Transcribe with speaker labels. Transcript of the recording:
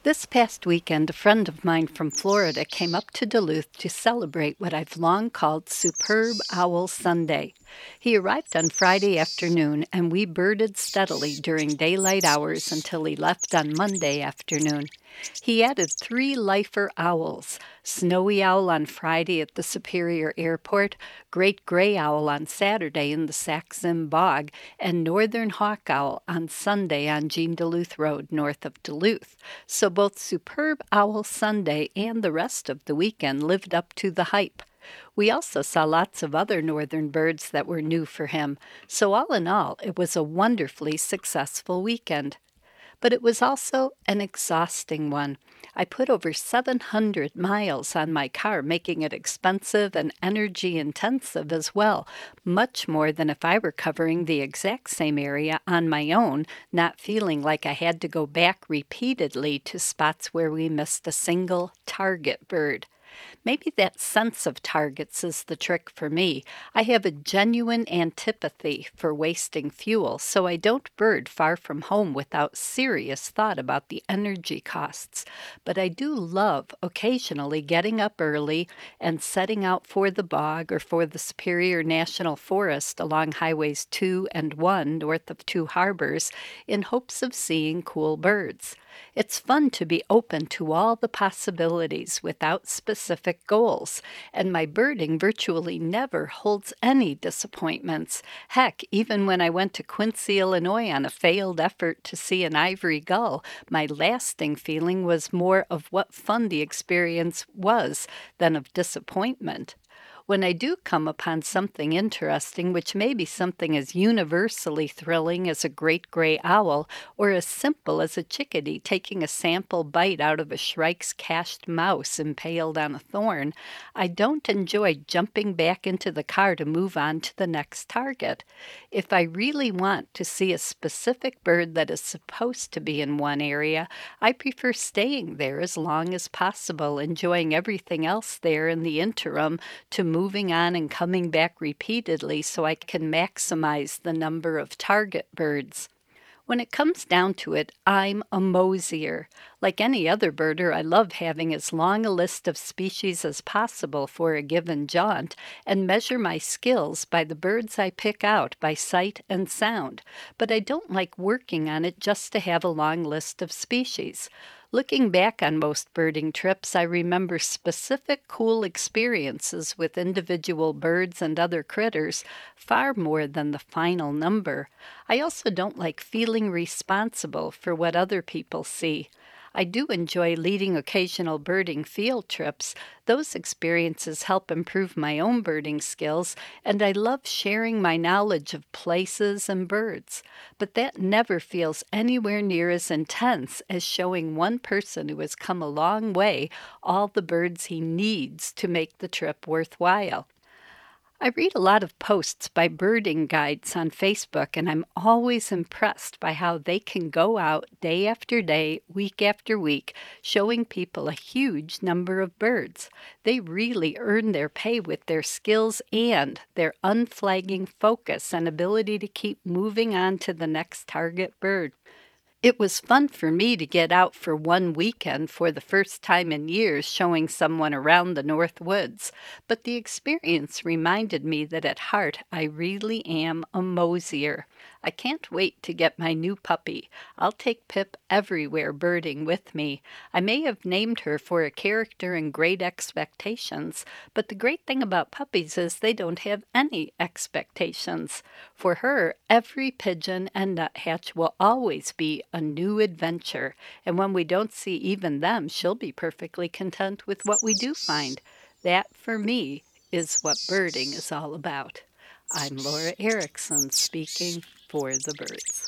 Speaker 1: This past weekend, a friend of mine from Florida came up to Duluth to celebrate what I've long called Superb Owl Sunday. He arrived on Friday afternoon, and we birded steadily during daylight hours until he left on Monday afternoon. He added 3 lifer owls: snowy owl on Friday at the Superior Airport, great gray owl on Saturday in the Sax-Zim Bog, and northern hawk owl on Sunday on Jean Duluth Road north of Duluth. So both Superb Owl Sunday and the rest of the weekend lived up to the hype. We also saw lots of other northern birds that were new for him, so all in all, it was a wonderfully successful weekend. But it was also an exhausting one. I put over 700 miles on my car, making it expensive and energy intensive as well, much more than if I were covering the exact same area on my own, not feeling like I had to go back repeatedly to spots where we missed a single target bird. Maybe that sense of targets is the trick for me. I have a genuine antipathy for wasting fuel, so I don't bird far from home without serious thought about the energy costs. But I do love occasionally getting up early and setting out for the bog or for the Superior National Forest along Highways 2 and 1 north of Two Harbors in hopes of seeing cool birds. It's fun to be open to all the possibilities without specific goals, and my birding virtually never holds any disappointments. Heck, even when I went to Quincy, Illinois on a failed effort to see an ivory gull, my lasting feeling was more of what fun the experience was than of disappointment. When I do come upon something interesting, which may be something as universally thrilling as a great gray owl, or as simple as a chickadee taking a sample bite out of a Shrike's cached mouse impaled on a thorn, I don't enjoy jumping back into the car to move on to the next target. If I really want to see a specific bird that is supposed to be in one area, I prefer staying there as long as possible, enjoying everything else there in the interim, to moving on and coming back repeatedly so I can maximize the number of target birds. When it comes down to it, I'm a mosier. Like any other birder, I love having as long a list of species as possible for a given jaunt and measure my skills by the birds I pick out by sight and sound. But I don't like working on it just to have a long list of species. Looking back on most birding trips, I remember specific cool experiences with individual birds and other critters far more than the final number. I also don't like feeling responsible for what other people see. I do enjoy leading occasional birding field trips. Those experiences help improve my own birding skills, and I love sharing my knowledge of places and birds. But that never feels anywhere near as intense as showing one person who has come a long way all the birds he needs to make the trip worthwhile. I read a lot of posts by birding guides on Facebook, and I'm always impressed by how they can go out day after day, week after week, showing people a huge number of birds. They really earn their pay with their skills and their unflagging focus and ability to keep moving on to the next target bird. It was fun for me to get out for one weekend for the first time in years showing someone around the North Woods, but the experience reminded me that at heart I really am a mosier. I can't wait to get my new puppy. I'll take Pip everywhere birding with me. I may have named her for a character in Great Expectations, but the great thing about puppies is they don't have any expectations. For her, every pigeon and nuthatch will always be a new adventure, and when we don't see even them, she'll be perfectly content with what we do find. That, for me, is what birding is all about. I'm Laura Erickson, speaking for the birds.